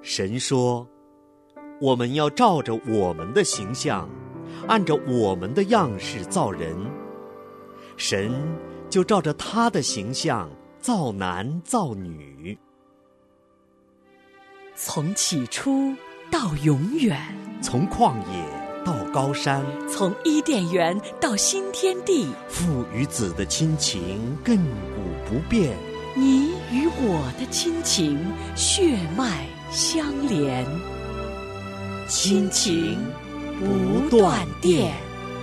神说，我们要照着我们的形象，按照我们的样式造人。神就照着他的形象造男造女。 从起初到永远， 从旷野到高山， 从伊甸园到新天地， 父与子的亲情亘古不变， 你与我的亲情血脉相连，亲情不断电。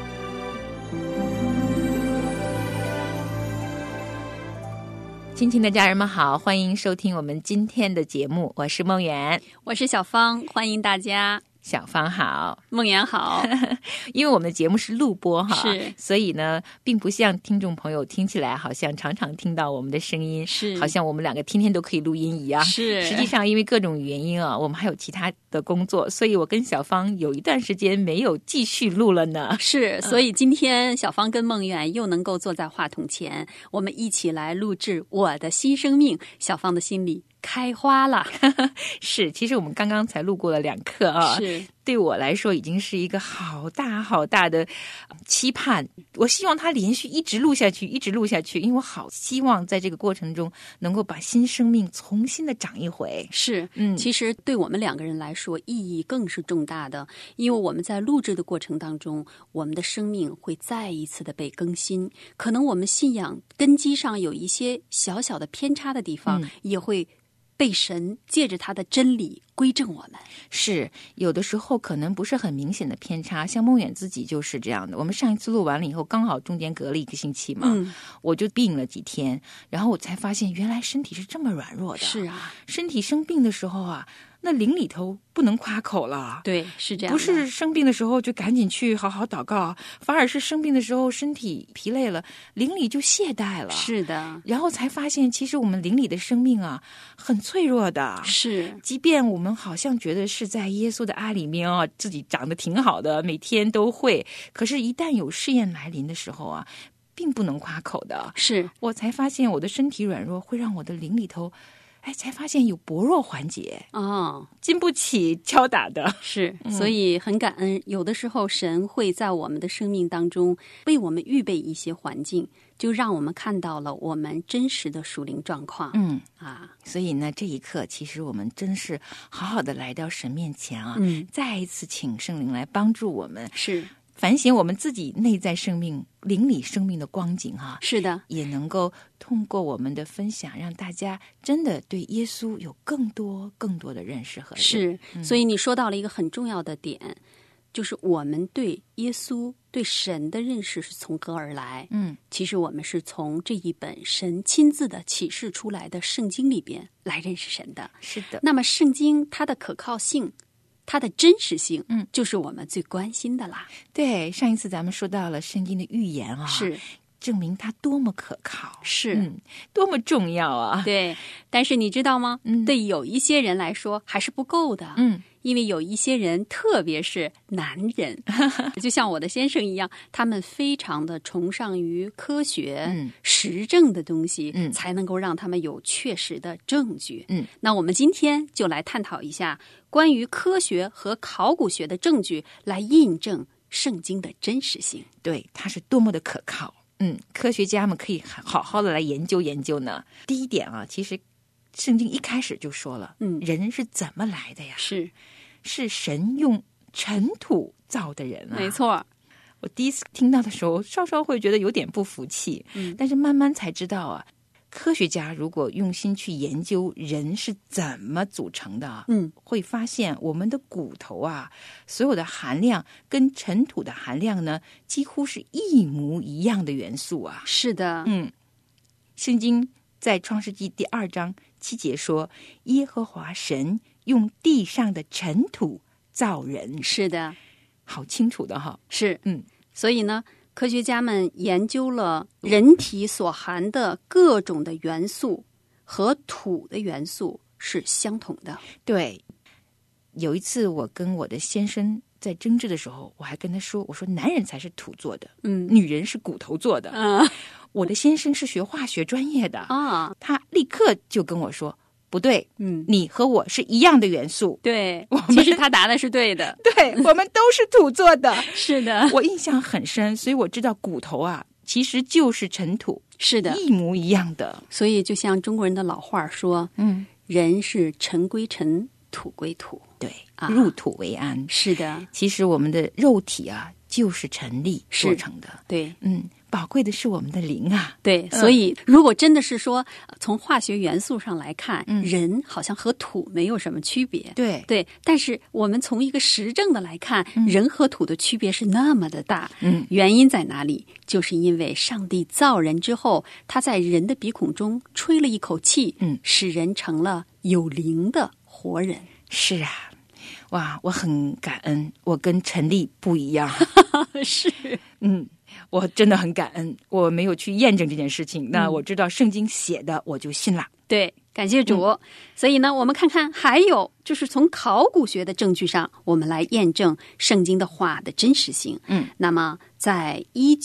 亲情的家人们好，欢迎收听我们今天的节目，我是梦圆， 我是小芳，欢迎大家。 小芳好， 梦圆好。 因为我们的节目是录播哈， 是， 所以呢，并不像听众朋友听起来好像常常听到我们的声音， 是， 好像我们两个天天都可以录音一样。 是， 实际上因为各种原因啊，我们还有其他的工作，所以我跟小芳有一段时间没有继续录了呢。 是，所以今天小芳跟梦圆又能够坐在话筒前，我们一起来录制我的新生命。小芳的心里开花了。 是，其实我们刚刚才录过了2课啊， 是， 对我来说已经是一个好大好大的期盼。我希望它连续一直录下去，一直录下去，因为我好希望在这个过程中能够把新生命重新的长一回。 是，其实对我们2个人来说意义更是重大的，因为我们在录制的过程当中，我们的生命会再一次的被更新，可能我们信仰根基上有一些小小的偏差的地方，也会被神借着他的真理归正我们。 是，有的时候可能不是很明显的偏差，像梦远自己就是这样的。我们上一次录完了以后，刚好中间隔了1个星期嘛，我就病了几天，然后我才发现原来身体是这么软弱的。 是啊， 身体生病的时候啊，那灵里头不能夸口了。 对，是这样的。 不是生病的时候就赶紧去好好祷告，反而是生病的时候身体疲累了，灵里就懈怠了。 是的， 然后才发现其实我们灵里的生命啊很脆弱的。 是， 即便我们好像觉得是在耶稣的爱里面啊，自己长得挺好的，每天都会，可是一旦有试验来临的时候啊，并不能夸口的。 是， 我才发现我的身体软弱会让我的灵里头才发现有薄弱环节哦， 经不起敲打的。 是，所以很感恩，有的时候神会在我们的生命当中为我们预备一些环境，就让我们看到了我们真实的属灵状况。 所以呢，这一刻其实我们真是好好的来到神面前啊，再一次请圣灵来帮助我们， 是反省我们自己内在生命、灵里生命的光景哈。 是的， 也能够通过我们的分享，让大家真的对耶稣有更多的认识和是。所以你说到了一个很重要的点，就是我们对耶稣、对神的认识是从何而来？其实我们是从这一本神亲自的启示出来的圣经里边来认识神的。 是的。 那么圣经它的可靠性，它的真实性，就是我们最关心的啦。 对，上一次咱们说到了圣经的预言啊， 是证明它多么可靠， 是多么重要啊。 对，但是你知道吗？对有一些人来说还是不够的。因为有一些人，特别是男人，就像我的先生一样，他们非常的崇尚于科学、实证的东西，才能够让他们有确实的证据。那我们今天就来探讨一下关于科学和考古学的证据，来印证圣经的真实性。 对，它是多么的可靠。科学家们可以好好的来研究研究呢。第一点啊，其实圣经一开始就说了，人是怎么来的呀？是神用尘土造的人啊。 没错。 我第一次听到的时候，稍稍会觉得有点不服气，但是慢慢才知道啊，科学家如果用心去研究人是怎么组成的，会发现我们的骨头啊，所有的含量跟尘土的含量呢，几乎是一模一样的元素啊。 是的。 圣经在创世纪第2章7节说，耶和华神用地上的尘土造人。 是的， 好清楚的哈。 是。所以呢，科学家们研究了人体所含的各种的元素和土的元素是相同的。 对，有一次我跟我的先生在争执的时候，我还跟他说，我说男人才是土做的，女人是骨头做的。我的先生是学化学专业的啊，他立刻就跟我说， 不对，你和我是一样的元素。 对，其实他答的是对的。 对，我们都是土做的。 是的， 我印象很深，所以我知道骨头啊，其实就是尘土。 是的， 一模一样的。 所以就像中国人的老话说，人是尘归尘，土归土。 对，入土为安。 是的， 其实我们的肉体啊，就是尘粒做成的。 对， 宝贵的是我们的灵啊。 对，所以如果真的是说从化学元素上来看，人好像和土没有什么区别。 对， 但是我们从一个实证的来看，人和土的区别是那么的大。原因在哪里？就是因为上帝造人之后，他在人的鼻孔中吹了一口气，使人成了有灵的活人。 是啊，哇，我很感恩，我跟陈丽不一样。 是， 我真的很感恩，我没有去验证这件事情，那我知道圣经写的，我就信了。 对，感谢主。所以呢，我们看看还有就是从考古学的证据上，我们来验证圣经的话的真实性。那么在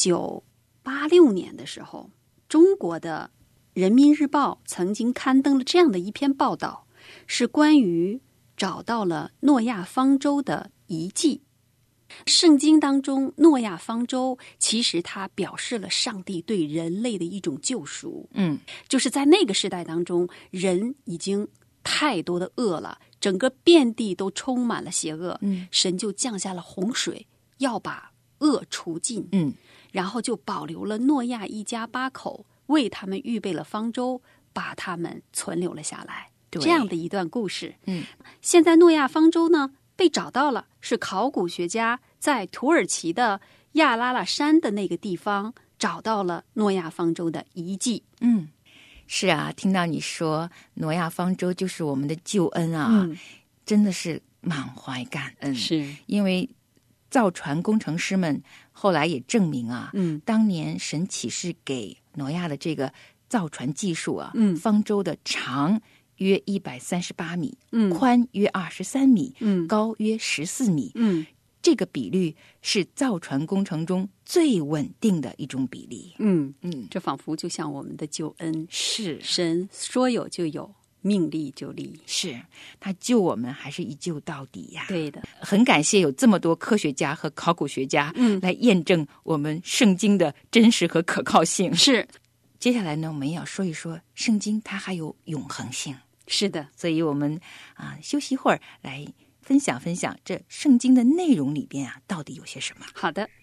1986年的时候，中国的人民日报曾经刊登了这样的一篇报道，是关于找到了诺亚方舟的遗迹。圣经当中，诺亚方舟其实它表示了上帝对人类的一种救赎。就是在那个时代当中，人已经太多的恶了，整个遍地都充满了邪恶。神就降下了洪水，要把恶除尽。然后就保留了诺亚一家8口，为他们预备了方舟，把他们存留了下来。这样的一段故事。现在诺亚方舟呢被找到了，是考古学家在土耳其的亚拉拉山的那个地方找到了诺亚方舟的遗迹。 是啊，听到你说诺亚方舟就是我们的救恩啊，真的是满怀感恩。 是因为造船工程师们后来也证明啊，当年神启示给挪亚的这个造船技术啊，方舟的长约138米，宽约23米，高约14米，这个比率是造船工程中最稳定的一种比例。 这仿佛就像我们的救恩， 是神说有就有，命立就立， 是他救我们还是一救到底呀？ 对的， 很感谢有这么多科学家和考古学家来验证我们圣经的真实和可靠性。 是， 接下来呢，我们要说一说圣经它还有永恒性。 是的， 所以我们休息一会儿来分享分享这圣经的内容里边到底有些什么。 好的。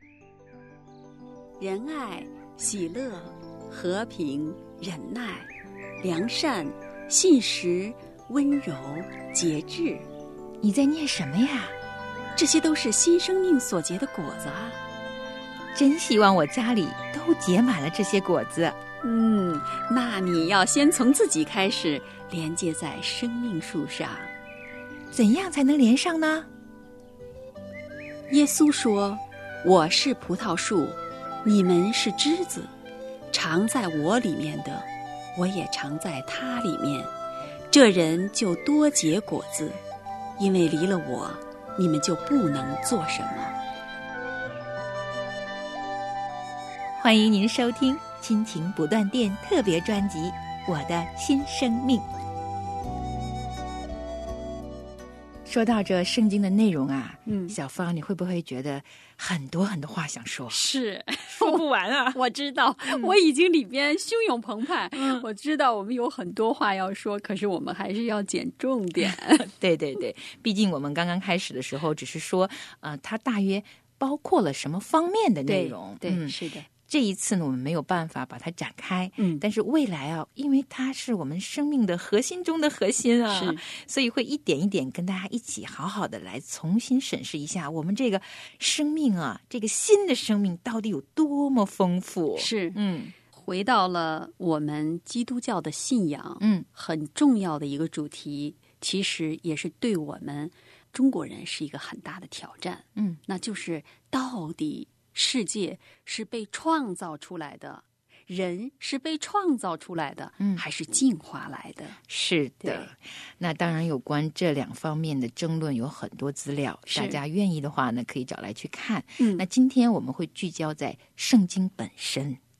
仁爱、喜乐、和平、忍耐、良善、信实、温柔、节制。 你在念什么呀？ 这些都是新生命所结的果子啊！ 真希望我家里都结满了这些果子。 那你要先从自己开始，连接在生命树上。 怎样才能连上呢？ 耶稣说：“我是葡萄树，你们是枝子，常在我里面的，我也常在他里面。这人就多结果子，因为离了我，你们就不能做什么。” 欢迎您收听亲情不断电特别专辑《我的新生命》。说到这圣经的内容啊，小芳，你会不会觉得很多很多话想说？ 是， 说不完啊！ 我知道，我已经里边汹涌澎湃。我知道我们有很多话要说，可是我们还是要捡重点。 对对对，毕竟我们刚刚开始的时候只是说，它大约包括了什么方面的内容？ 对，是的。 这一次呢，我们没有办法把它展开，但是未来啊，因为它是我们生命的核心中的核心啊， 是， 所以会一点一点跟大家一起好好的来重新审视一下我们这个生命啊，这个新的生命到底有多么丰富。 是，回到了我们基督教的信仰，很重要的一个主题，其实也是对我们中国人是一个很大的挑战，那就是到底世界是被创造出来的，人是被创造出来的，还是进化来的？ 是的。那当然有关这两方面的争论有很多资料，大家愿意的话呢，可以找来去看。那今天我们会聚焦在圣经本身。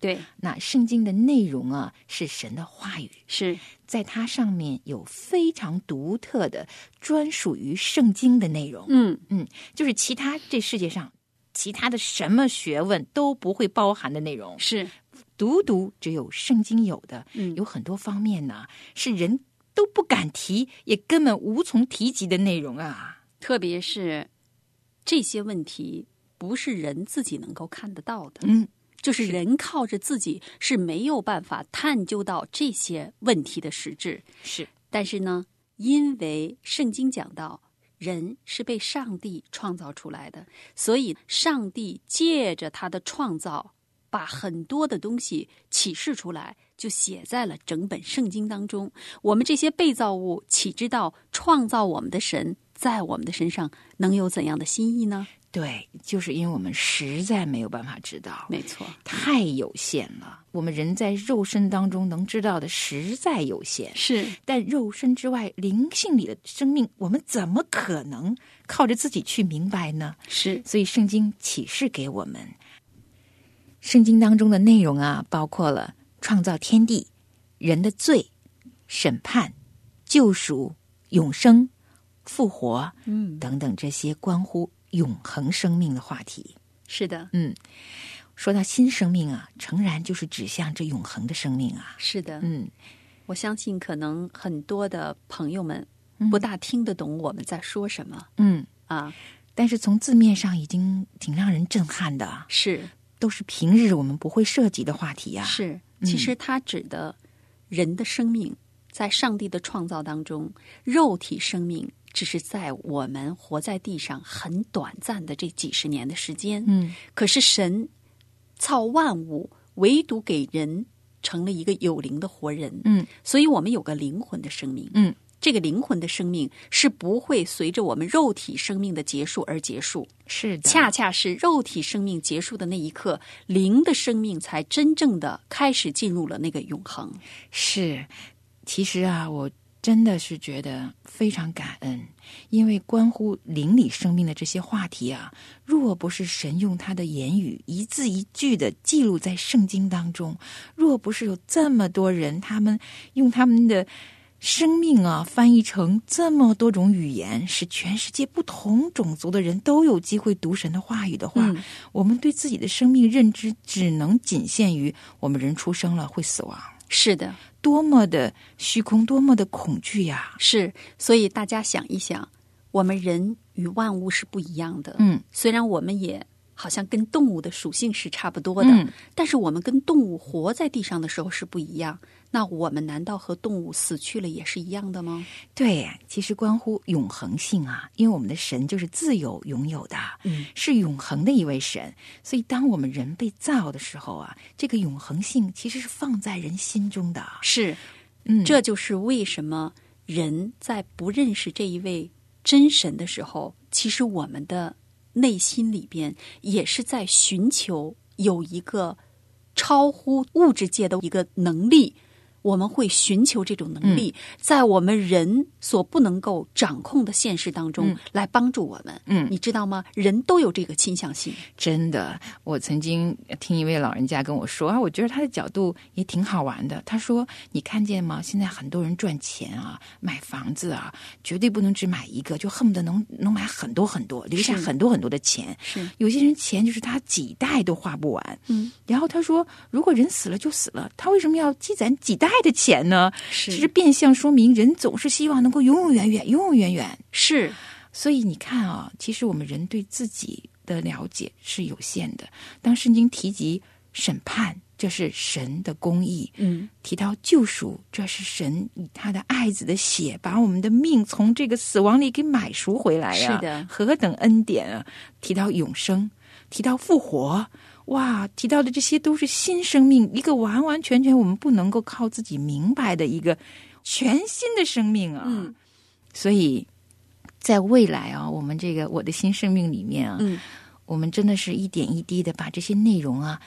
对， 那圣经的内容啊，是神的话语， 是在它上面有非常独特的专属于圣经的内容。就是其他这世界上其他的什么学问都不会包含的内容， 是独只有圣经有的。有很多方面呢，是人都不敢提，也根本无从提及的内容啊。 特别是这些问题不是人自己能够看得到的，就是人靠着自己是没有办法探究到这些问题的实质。 是， 但是呢，因为圣经讲到人是被上帝创造出来的，所以上帝借着他的创造，把很多的东西启示出来，就写在了整本圣经当中。我们这些被造物岂知道创造我们的神在我们的身上能有怎样的心意呢？ 对，就是因为我们实在没有办法知道， 没错， 太有限了。我们人在肉身当中能知道的实在有限， 是， 但肉身之外灵性里的生命，我们怎么可能靠着自己去明白呢？ 是， 所以圣经启示给我们，圣经当中的内容啊，包括了创造天地、人的罪、审判、救赎、永生、复活，等等这些关乎永恒生命的话题。 是的， 说到新生命啊，诚然就是指向这永恒的生命啊。 是的，我相信可能很多的朋友们不大听得懂我们在说什么， 但是从字面上已经挺让人震撼的， 是， 都是平日我们不会涉及的话题啊。 是，其实它指的人的生命在上帝的创造当中，肉体生命只是在我们活在地上很短暂的这几十年的时间，可是神造万物，唯独给人成了一个有灵的活人，所以我们有个灵魂的生命，这个灵魂的生命是不会随着我们肉体生命的结束而结束， 是的， 恰恰是肉体生命结束的那一刻，灵的生命才真正的开始进入了那个永恒。 是，其实啊，我真的是觉得非常感恩，因为关乎灵里生命的这些话题啊，若不是神用他的言语一字一句的记录在圣经当中，若不是有这么多人他们用他们的生命啊翻译成这么多种语言，使全世界不同种族的人都有机会读神的话语的话，我们对自己的生命认知只能仅限于我们人出生了会死亡。 是的， 多么的虚空，多么的恐惧呀！ 是，所以大家想一想，我们人与万物是不一样的。虽然我们也好像跟动物的属性是差不多的，但是我们跟动物活在地上的时候是不一样。那我们难道和动物死去了也是一样的吗？ 对，其实关乎永恒性啊，因为我们的神就是自有拥有的，是永恒的一位神，所以当我们人被造的时候啊，这个永恒性其实是放在人心中的。 是，这就是为什么人在不认识这一位真神的时候，其实我们的内心里边也是在寻求有一个超乎物质界的一个能力，我们会寻求这种能力，在我们人所不能够掌控的现实当中来帮助我们。你知道吗？人都有这个倾向性。 真的，我曾经听一位老人家跟我说啊，我觉得他的角度也挺好玩的。他说：“你看见吗？现在很多人赚钱啊，买房子啊，绝对不能只买一个，就恨不得能买很多很多，留下很多很多的钱。 是， 有些人钱就是他几代都花不完。然后他说，如果人死了就死了，他为什么要积攒几代的钱呢？其实变相说明人总是希望能够永永远远，永永远远。 是， 所以你看啊，其实我们人对自己的了解是有限的。当圣经提及审判，这是神的公义；提到救赎，这是神以他的爱子的血把我们的命从这个死亡里给买赎回来呀！ 是的， 何等恩典啊！提到永生，提到复活。哇，提到的这些都是新生命，一个完完全全我们不能够靠自己明白的一个全新的生命啊！所以在未来啊，我们这个我的新生命里面啊，我们真的是一点一滴的把这些内容啊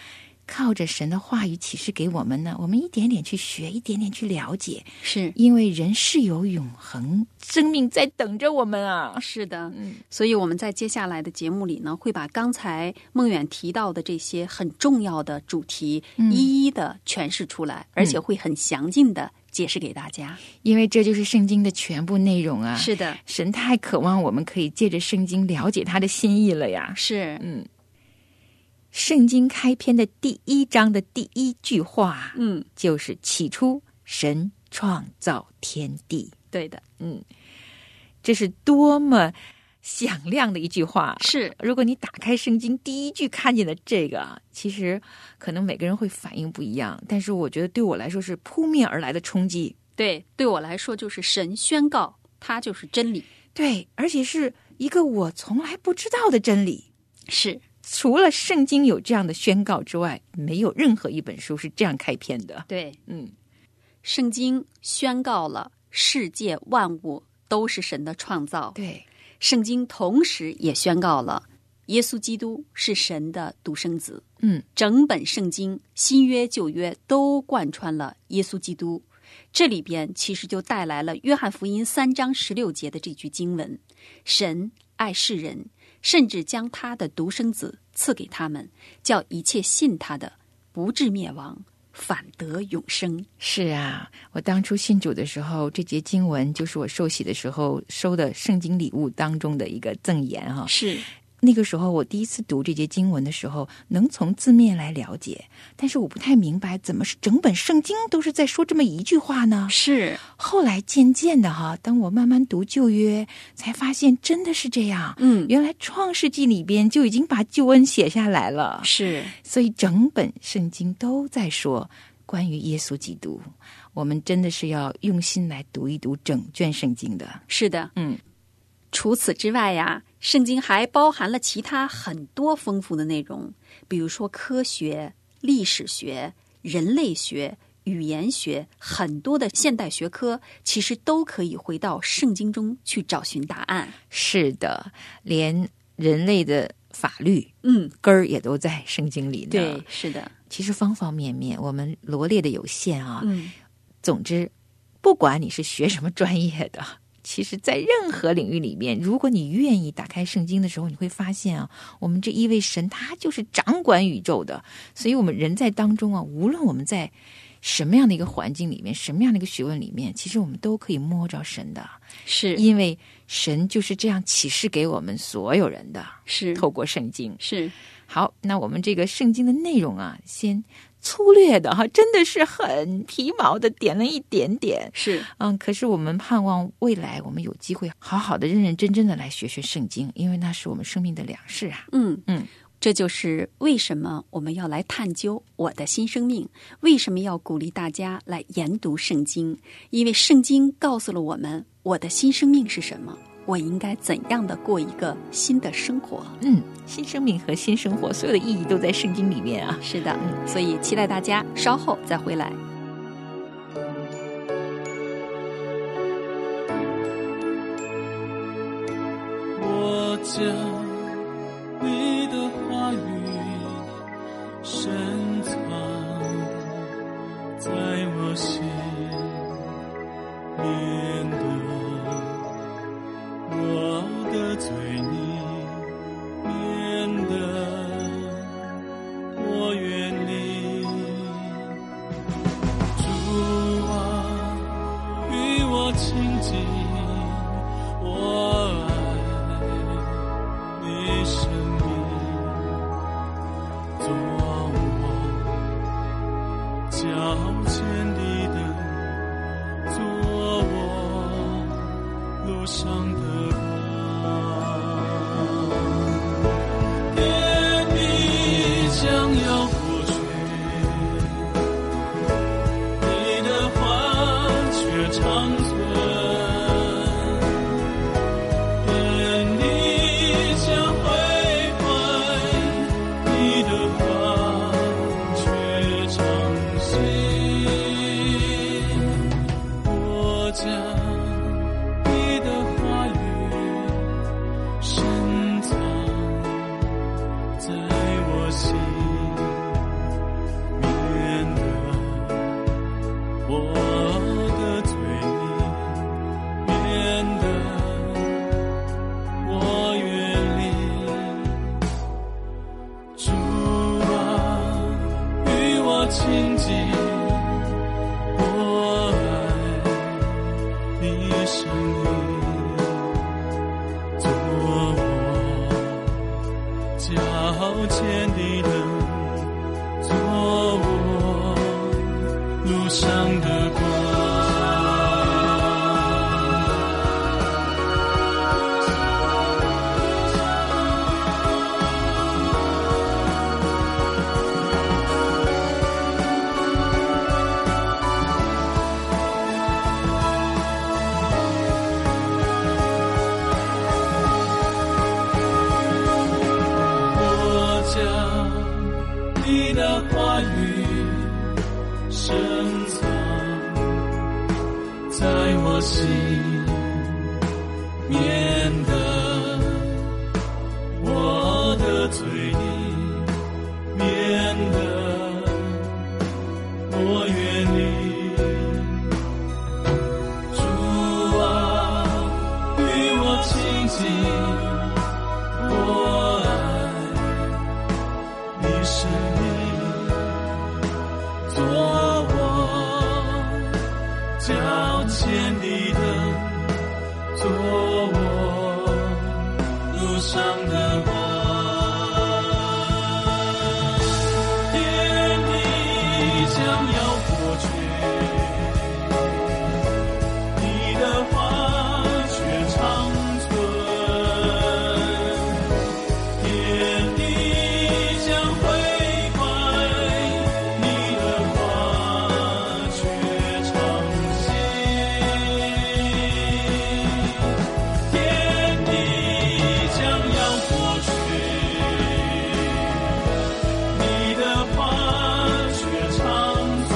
靠着神的话语启示给我们呢，我们一点点去学，一点点去了解， 是因为人是有永恒生命在等着我们啊。 是的，所以我们在接下来的节目里呢，会把刚才孟远提到的这些很重要的主题一一的诠释出来，而且会很详尽的解释给大家， 因为这就是圣经的全部内容啊。 是的， 神太渴望我们可以借着圣经了解他的心意了呀。 是， 圣经开篇的第1章的第1句话，就是起初神创造天地。 对的， 这是多么响亮的一句话。 是， 如果你打开圣经第1句看见的这个，其实可能每个人会反应不一样，但是我觉得对我来说是扑面而来的冲击。 对我来说就是神宣告它就是真理。 对，而且是一个我从来不知道的真理。 是， 除了圣经有这样的宣告之外，没有任何一本书是这样开篇的。 对，圣经宣告了世界万物都是神的创造。 对， 圣经同时也宣告了耶稣基督是神的独生子。整本圣经新约旧约都贯穿了耶稣基督。这里边其实就带来了约翰福音3章16节的这句经文：神爱世人，甚至将他的独生子赐给他们，叫一切信他的不至灭亡，反得永生。 是啊，我当初信主的时候，这节经文就是我受洗的时候收的圣经礼物当中的一个赠言哈。 是， 那个时候我第一次读这节经文的时候，能从字面来了解，但是我不太明白怎么是整本圣经都是在说这么一句话呢？ 是， 后来渐渐的哈，当我慢慢读旧约，才发现真的是这样。原来创世纪里边就已经把救恩写下来了。 是， 所以整本圣经都在说关于耶稣基督，我们真的是要用心来读一读整卷圣经的。 是的，除此之外呀，圣经还包含了其他很多丰富的内容，比如说科学、历史学、人类学、语言学，很多的现代学科其实都可以回到圣经中去找寻答案。 是的，连人类的法律根儿也都在圣经里呢。 对，是的， 其实方方面面我们罗列的有限啊。总之不管你是学什么专业的，其实在任何领域里面，如果你愿意打开圣经的时候，你会发现啊，我们这一位神他就是掌管宇宙的。所以我们人在当中啊，无论我们在什么样的一个环境里面，什么样的一个学问里面，其实我们都可以摸着神的。 是， 因为神就是这样启示给我们所有人的。 是， 透过圣经。 是， 好，那我们这个圣经的内容啊，先粗略的哈，真的是很皮毛的点了一点点。 是， 可是我们盼望未来我们有机会好好的认认真真的来学学圣经，因为那是我们生命的粮食啊。 这就是为什么我们要来探究我的新生命，为什么要鼓励大家来研读圣经，因为圣经告诉了我们我的新生命是什么，我应该怎样的过一个新的生活。 新生命和新生活所有的意义都在圣经里面啊。 是的，所以期待大家稍后再回来。 我将你的话语深藏在我心，免得我得罪你，免得我远离。主啊，与我亲近，我爱你生命，做我脚前的灯，做我路上的光。天地将要过去，你的话却长存。 的光。你的话语深藏在我心，免得我的罪孽，免得我远离。主啊，与我亲近，我爱你生命，做我脚前的灯，做我路上的光。天地将要过去，你的话却长存。天地将毁坏，你的话却长新。天地将要过去，你的话却长存。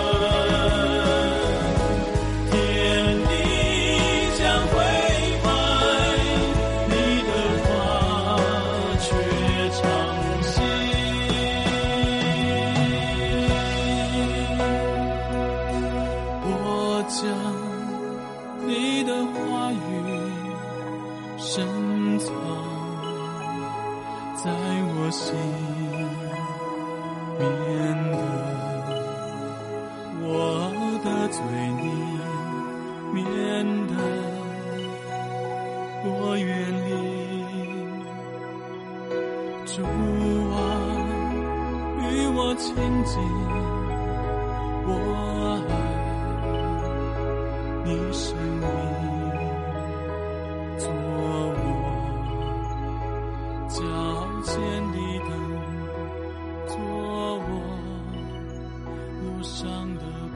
天地将毁坏，你的话却长新。我将你的话语深藏在我心，免得我的罪孽，免得我远离。主啊，与我亲近，我爱你生命，做我脚前的灯，做我路上的光。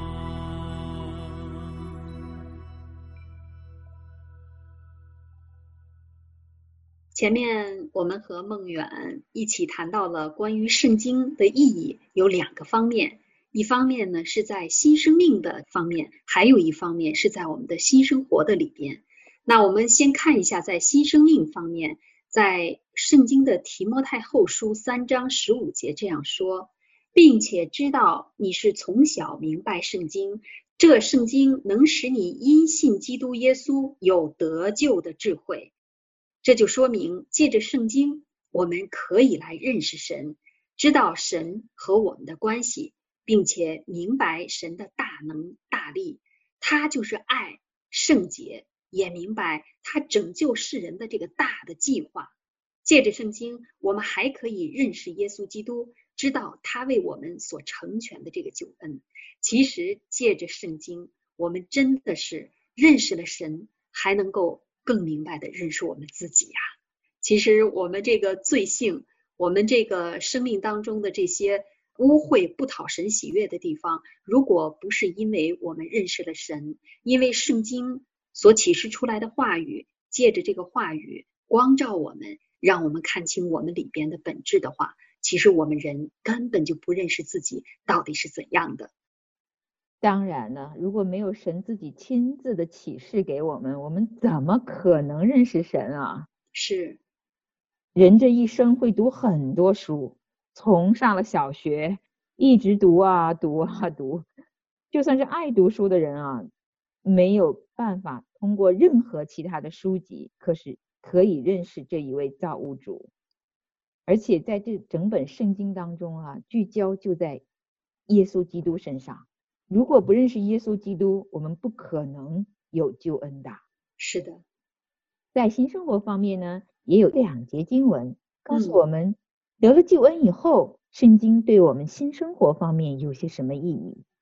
前面我们和孟远一起谈到了关于圣经的意义有2个方面，一方面呢是在新生命的方面，还有一方面是在我们的新生活的里边。那我们先看一下在新生命方面，在圣经的提摩太后书3章15节这样说，并且知道你是从小明白圣经，这圣经能使你因信基督耶稣有得救的智慧。这就说明借着圣经我们可以来认识神，知道神和我们的关系，并且明白神的大能大力，他就是爱圣洁，也明白他拯救世人的这个大的计划。借着圣经我们还可以认识耶稣基督，知道他为我们所成全的这个救恩。其实借着圣经我们真的是认识了神，还能够更明白的认识我们自己呀。其实我们这个罪性，我们这个生命当中的这些污秽不讨神喜悦的地方，如果不是因为我们认识了神，因为圣经所启示出来的话语，借着这个话语光照我们，让我们看清我们里边的本质的话，其实我们人根本就不认识自己到底是怎样的。 当然了，如果没有神自己亲自的启示给我们，我们怎么可能认识神啊？ 是， 人这一生会读很多书，从上了小学一直读啊读啊读，就算是爱读书的人啊，没有办法通过任何其他的书籍，可是可以认识这一位造物主。而且在这整本圣经当中啊，聚焦就在耶稣基督身上。如果不认识耶稣基督，我们不可能有救恩的。 是的， 在新生活方面呢，也有2节经文告诉我们，得了救恩以后，圣经对我们新生活方面有些什么意义。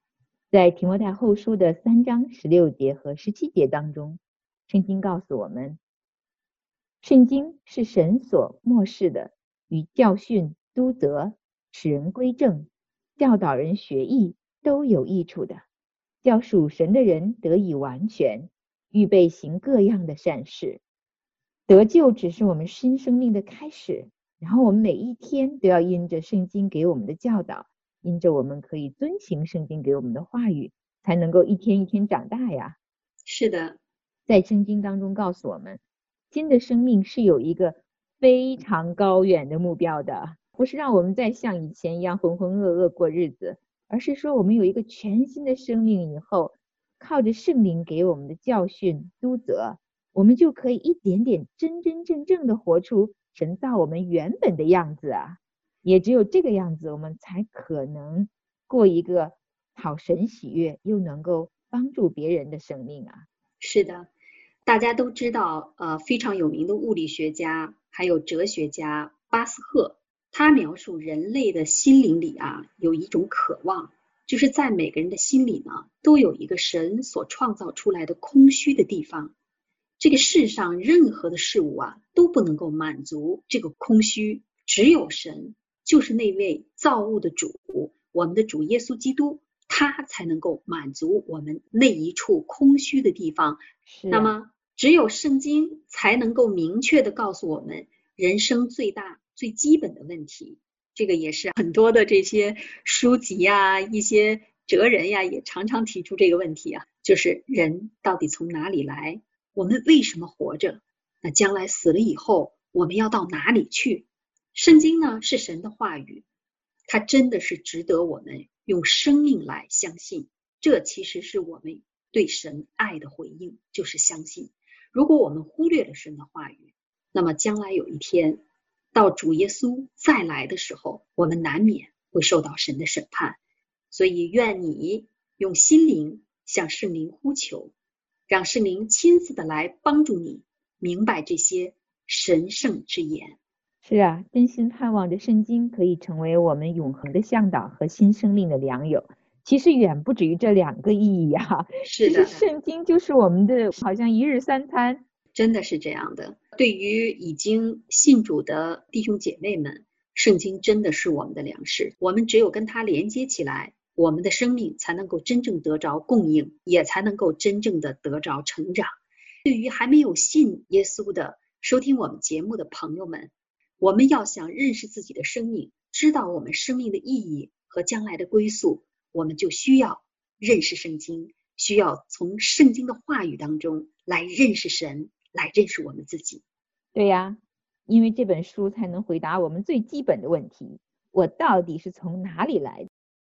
在提摩太后书的3章16节和17节当中，圣经告诉我们，圣经是神所默示的，与教训、督责、使人归正、教导人学义都有益处的，叫属神的人得以完全，预备行各样的善事。得救只是我们新生命的开始，然后我们每一天都要因着圣经给我们的教导，因着我们可以遵行圣经给我们的话语，才能够一天一天长大呀。 是的， 在圣经当中告诉我们，新的生命是有一个非常高远的目标的，不是让我们再像以前一样浑浑噩噩过日子，而是说我们有一个全新的生命以后，靠着圣灵给我们的教训、督责，我们就可以一点点真真正正的活出神造我们原本的样子啊！也只有这个样子，我们才可能过一个讨神喜悦又能够帮助别人的生命啊！ 是的，大家都知道，非常有名的物理学家还有哲学家巴斯赫，他描述人类的心灵里有一种渴望，就是在每个人的心里呢，都有一个神所创造出来的空虚的地方。这个世上任何的事物都不能够满足这个空虚，只有神，就是那位造物的主，我们的主耶稣基督，他才能够满足我们那一处空虚的地方。那么只有圣经才能够明确的告诉我们人生最大最基本的问题。这个也是很多的这些书籍一些哲人也常常提出这个问题就是人到底从哪里来，我们为什么活着，那将来死了以后我们要到哪里去。圣经呢是神的话语，它真的是值得我们用生命来相信，这其实是我们对神爱的回应，就是相信。如果我们忽略了神的话语，那么将来有一天到主耶稣再来的时候，我们难免会受到神的审判。所以愿你用心灵向圣灵呼求，让圣灵亲自的来帮助你明白这些神圣之言。 是啊，真心盼望着圣经可以成为我们永恒的向导和新生命的良友。其实远不止于这2个意义是的， 圣经就是我们的好像一日3餐， 真的是这样的。对于已经信主的弟兄姐妹们，圣经真的是我们的粮食，我们只有跟它连接起来，我们的生命才能够真正得着供应，也才能够真正的得着成长。对于还没有信耶稣的收听我们节目的朋友们，我们要想认识自己的生命，知道我们生命的意义和将来的归宿，我们就需要认识圣经，需要从圣经的话语当中来认识神，来认识我们自己。 对呀，因为这本书才能回答我们最基本的问题，我到底是从哪里来的？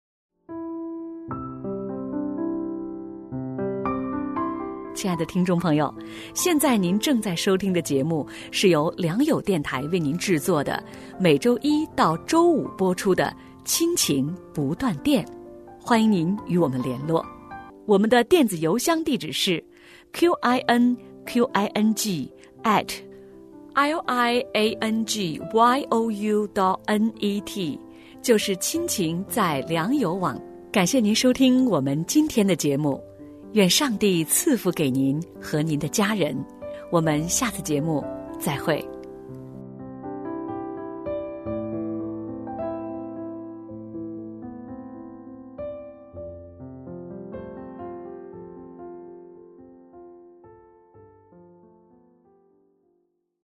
亲爱的听众朋友，现在您正在收听的节目是由良友电台为您制作的，每周1到周5播出的亲情不断电。欢迎您与我们联络，我们的电子邮箱地址是 QINQING@liangyou.net， 就是亲情在良友网。感谢您收听我们今天的节目，愿上帝赐福给您和您的家人。我们下次节目再会。